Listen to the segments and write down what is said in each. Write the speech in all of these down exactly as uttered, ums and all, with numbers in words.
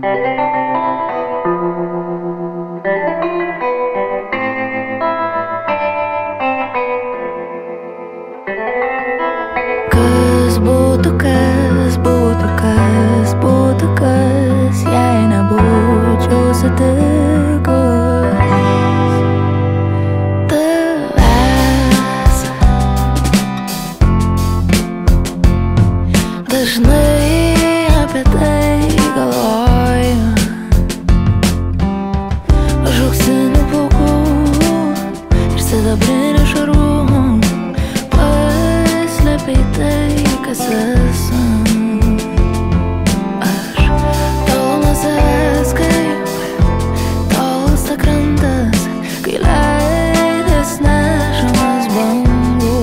Kas būtu, kas būtu, kas būtu, kas, jei nebūčiau sutikus tavęs. Dažnai apie tai galvoju, už auksinių plaukų ir sidabrinių šarų paslėpei tai, kas esu. Aš tolu nuo savęs kaip tolsta krantas, kai leidės nešamas bangų.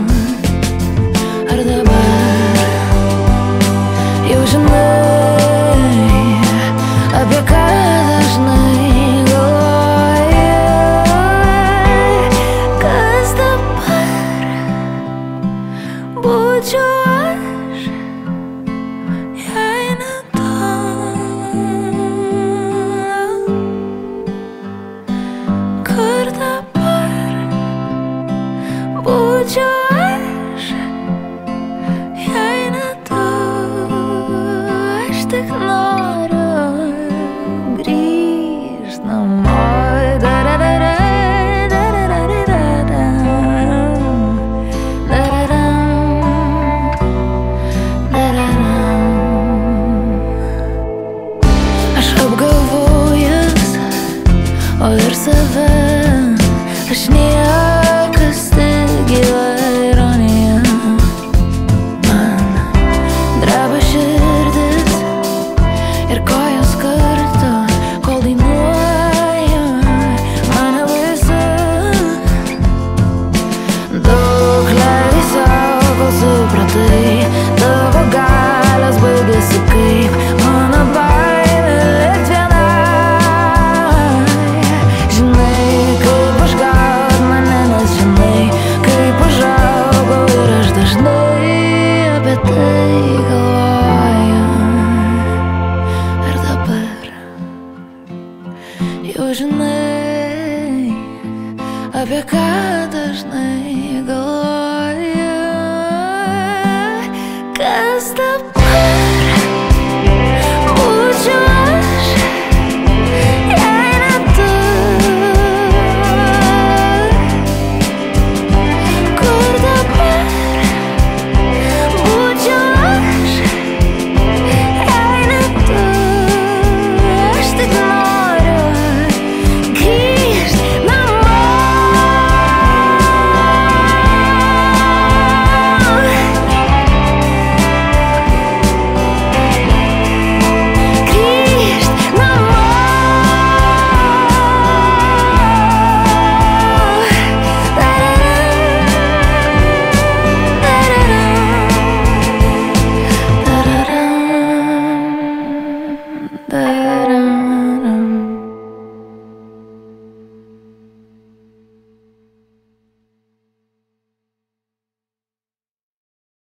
Ar dabar jau žinai, apie ką dažnai galvoji? Kas dabar būčiau aš, jei ne tu? Kur dabar būčiau aš, jei ne tu? Aš tik noriu